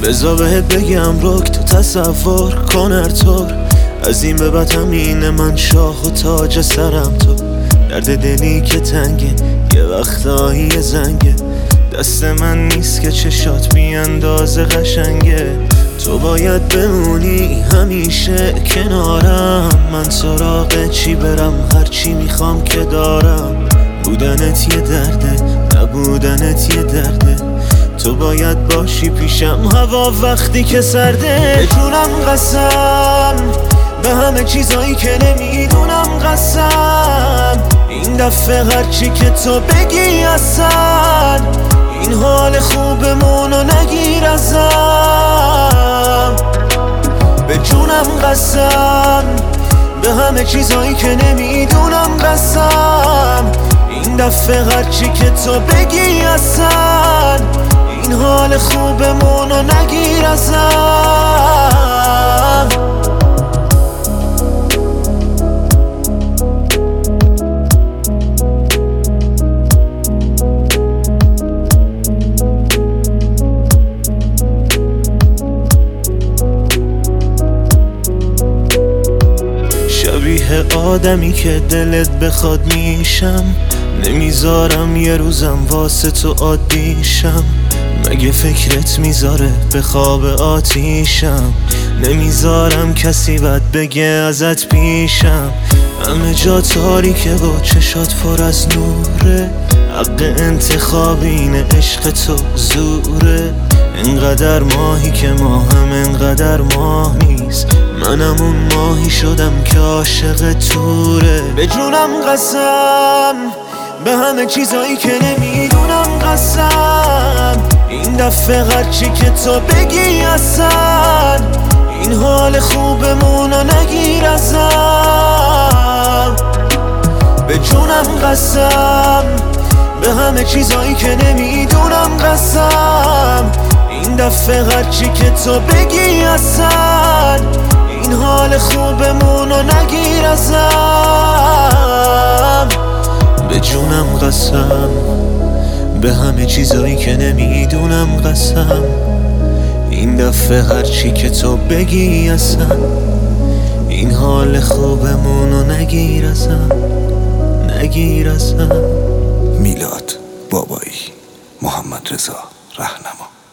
بذار بهت بگم رک تو تصور کن هر طور از این به بعد همینه، من شاه و تاج سرم تو. درد دلی که تنگه یه وقتایی زنگه، دست من نیست که چشات بی اندازه قشنگه. تو باید بمونی همیشه کنارم، من سراغ چی برم هرچی میخوام که دارم. بودنت یه درده نبودنت یه درده، تو باید باشی پیشم هوا وقتی که سرده. به جونم قسم به همه چیزایی که نمیدونم قسم، این دفعه هرچی که تو بگی اصلا این حال خوبمونو نگیر ازم. به جونم قسم به همه چیزایی که نمیدونم قسم، این دفعه هرچی که تو بگی اصلا این حال خوبمونو نگیر ازم. شبیه آدمی که دلت بخواد میشم، نمیذارم یه روزم واسه تو عادیشم. مگه فکرت میذاره به خواب آتیشم، نمیذارم کسی بد بگه ازت پیشم. همه جا تاریکه و چشات پر از نوره، حق انتخاب اینه عشق تو زوره. انقدر ماهی که ماهم انقدر ماه نیست، منم اون ماهی شدم که عاشق توره. به جونم قسم به همه چیزایی که نمیدونم قسم، این دفعه هرچی که تو بگی اصلا این حال خوبمونو نگیر ازم. به جونم قسم به همه چیزایی که نمیدونم قسم، این دفعه هرچی که تو بگی اصلا این حال خوبمونو نگیر ازم. به جونم قسم به همه چیزایی که نمیدونم قسم، این دفعه هرچی که تو بگی اصلا این حال خوبمونو نگیر ازم نگیر ازم. میلاد بابایی، محمد رضا رهنما.